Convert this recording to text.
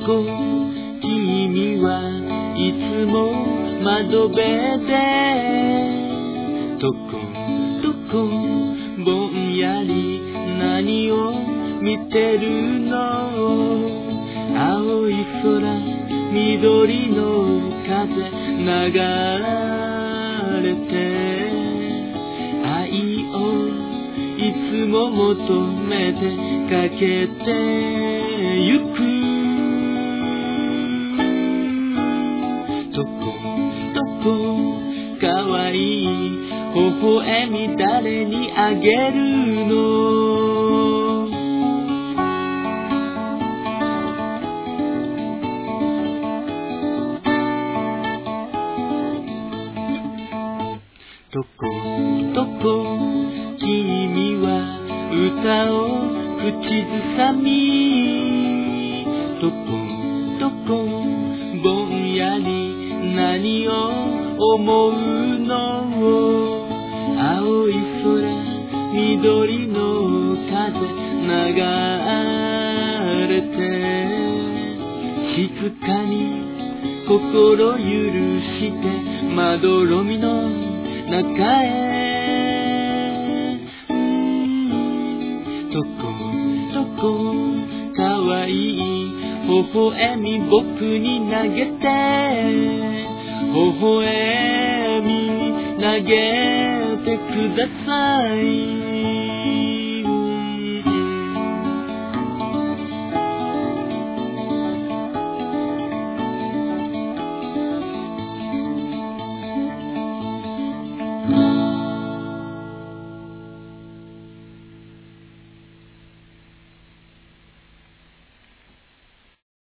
こ君はいつも窓辺でとこぼんやり何を見てるの？青い空緑の風流れて愛をいつも求めてかけてゆくどこかわいい微笑み誰にあげるの？どこ君は歌を口ずさみどこぼんやり何を思うの？青い空緑の風流れて静かに心許してまどろみの中へどこかわいい微笑み僕に投げて微笑み投げてください。